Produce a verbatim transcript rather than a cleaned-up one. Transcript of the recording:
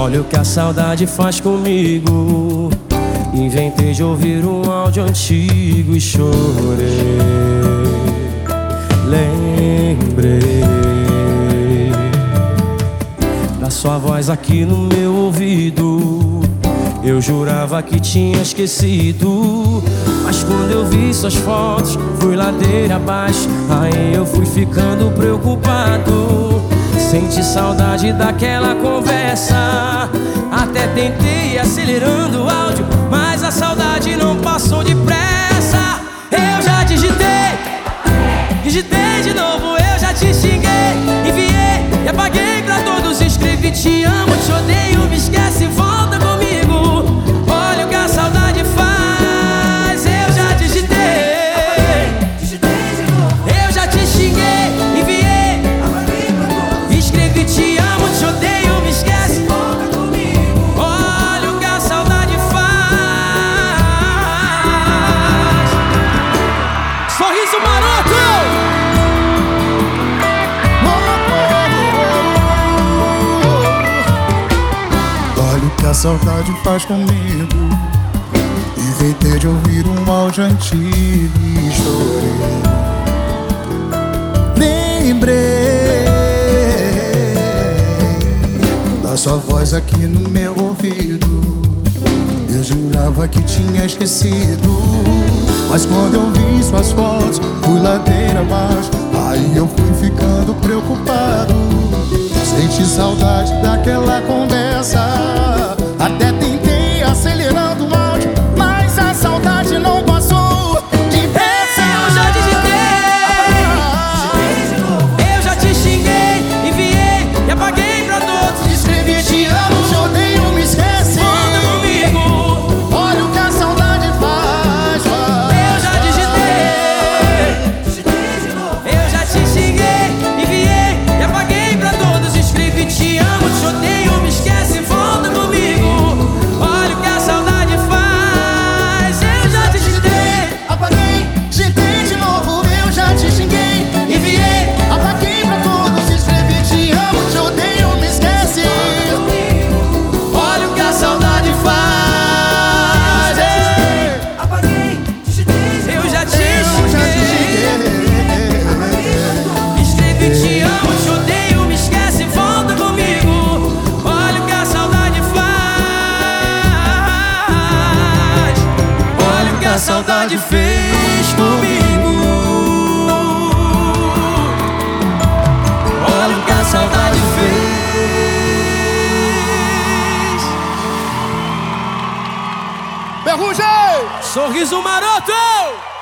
Olha o que a saudade faz comigo. Inventei de ouvir um áudio antigo e chorei. Lembrei da sua voz aqui no meu ouvido. Eu jurava que tinha esquecido, mas quando eu vi suas fotos, fui ladeira abaixo. Aí eu fui ficando preocupado. Senti saudade daquela conversa. Até tentei ir acelerando o áudio, mas a saudade não passou depressa. Eu já digitei, digitei de novo, eu já te xinguei, enviei e apaguei pra todos. Escrevi te amo, te odeio, me esquece, volta comigo. Olha o que a saudade faz. Eu já digitei, digitei de novo, eu já te xinguei, enviei, apaguei pra todos. Escrevi te amo, te odeio, me esquece, volta comigo. Olha o que a saudade faz. Sorriso maroto. Que a saudade faz comigo. Inventei de ouvir um áudio antigo e chorei. Lembrei da sua voz aqui no meu ouvido. Eu jurava que tinha esquecido, mas quando eu vi suas fotos, fui ladeira abaixo. Aí eu fui ficando preocupado. Senti saudade daquela conversa. Até tentei acelerando o áudio, mas a saudade não passou depressa. Eu já digitei, eu já te xinguei, enviei e apaguei pra todos. Escrevi te amo, te odeio, me esquece, volta comigo. Olha o que a saudade faz, faz. Eu já digitei, eu já te xinguei, enviei e apaguei pra todos. Escrevi te amo, te odeio, me esquece, volta comigo. Olha o que a saudade faz. Eu já te digitei, apaguei, digitei de novo, eu já te xinguei, enviei, apaguei pra todos. Escrevi te amo, te odeio, me esquece. olha o que a saudade faz. Apaguei, digitei, Eu já te eu já te xinguei, xinguei. escrevi te amo, te odeio, me esquece, volta comigo. Olha o que a saudade faz. Olha o que a saudade fez comigo. Olha o que a saudade fez. Ferrugem! Sorriso maroto.